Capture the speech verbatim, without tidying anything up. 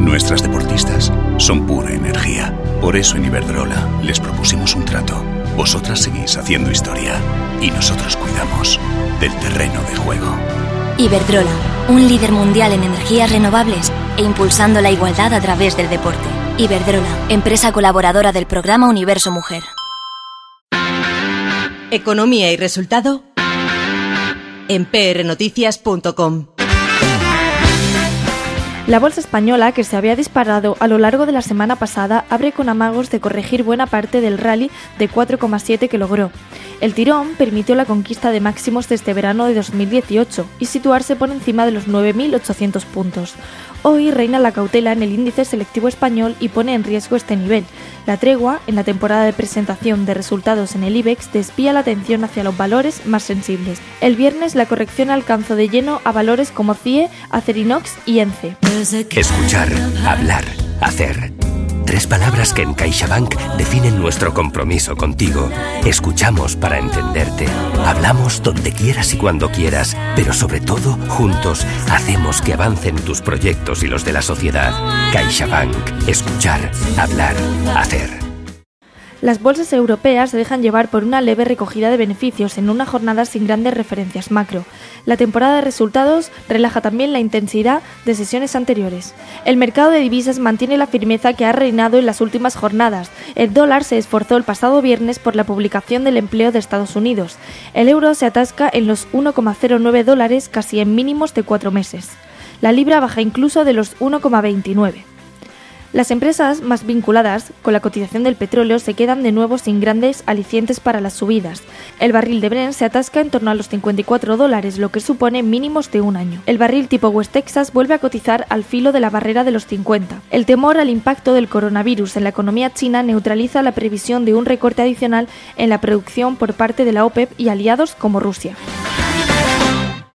Nuestras deportistas son pura energía. Por eso en Iberdrola les propusimos un trato. Vosotras seguís haciendo historia y nosotros cuidamos del terreno de juego. Iberdrola, un líder mundial en energías renovables e impulsando la igualdad a través del deporte. Iberdrola, empresa colaboradora del programa Universo Mujer. Economía y resultado en p r noticias punto com. La bolsa española, que se había disparado a lo largo de la semana pasada, abre con amagos de corregir buena parte del rally de cuatro coma siete que logró. El tirón permitió la conquista de máximos de este verano de dos mil dieciocho y situarse por encima de los nueve mil ochocientos puntos. Hoy reina la cautela en el índice selectivo español y pone en riesgo este nivel. La tregua, en la temporada de presentación de resultados en el IBEX, desvía la atención hacia los valores más sensibles. El viernes la corrección alcanzó de lleno a valores como C I E, Acerinox y ENCE. Escuchar, hablar, hacer. Tres palabras que en CaixaBank definen nuestro compromiso contigo. Escuchamos para entenderte. Hablamos donde quieras y cuando quieras, pero sobre todo, juntos, hacemos que avancen tus proyectos y los de la sociedad. CaixaBank. Escuchar, hablar, hacer. Las bolsas europeas se dejan llevar por una leve recogida de beneficios en una jornada sin grandes referencias macro. La temporada de resultados relaja también la intensidad de sesiones anteriores. El mercado de divisas mantiene la firmeza que ha reinado en las últimas jornadas. El dólar se esforzó el pasado viernes por la publicación del empleo de Estados Unidos. El euro se atasca en los uno coma cero nueve dólares, casi en mínimos de cuatro meses. La libra baja incluso de los uno coma veintinueve. Las empresas más vinculadas con la cotización del petróleo se quedan de nuevo sin grandes alicientes para las subidas. El barril de Brent se atasca en torno a los cincuenta y cuatro dólares, lo que supone mínimos de un año. El barril tipo West Texas vuelve a cotizar al filo de la barrera de los cincuenta. El temor al impacto del coronavirus en la economía china neutraliza la previsión de un recorte adicional en la producción por parte de la OPEP y aliados como Rusia.